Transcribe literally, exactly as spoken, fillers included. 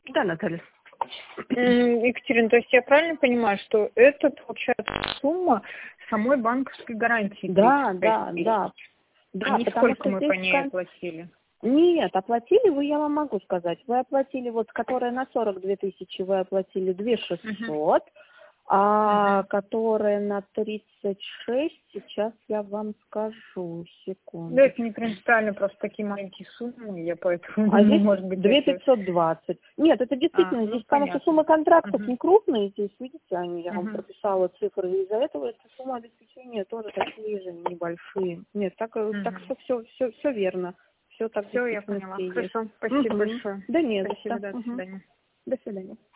Да, Наталья. М, Екатерина, то есть я правильно понимаю, что это, получается, сумма самой банковской гарантии? Да, тридцать да, пять тысяч. да. Да, А потому сколько что мы здесь по в ней кон- оплатили? Нет, оплатили вы, я вам могу сказать. Вы оплатили, вот, которая на сорок две тысячи, вы оплатили две тысячи шестьсот, а Мгм. которая на тридцать шесть, сейчас я вам скажу, Да, это секунду. не принципиально, просто такие маленькие суммы, я поэтому А думаю, здесь может быть, две это... тысячи пятьсот двадцать. Нет, это А, действительно ну, здесь, потому что понятно. суммы контрактов Мгм. не крупные, здесь, видите, они, я вам Мгм. прописала цифры, и из-за этого эти суммы обеспечения тоже такие же небольшие. Нет, так, э, так Мгм. что все, все, все верно. Все так в Все, я поняла. действительности и есть. Хорошо, спасибо Мгм. большое. Да не за Спасибо, что. да, до Мгм. свидания. До свидания.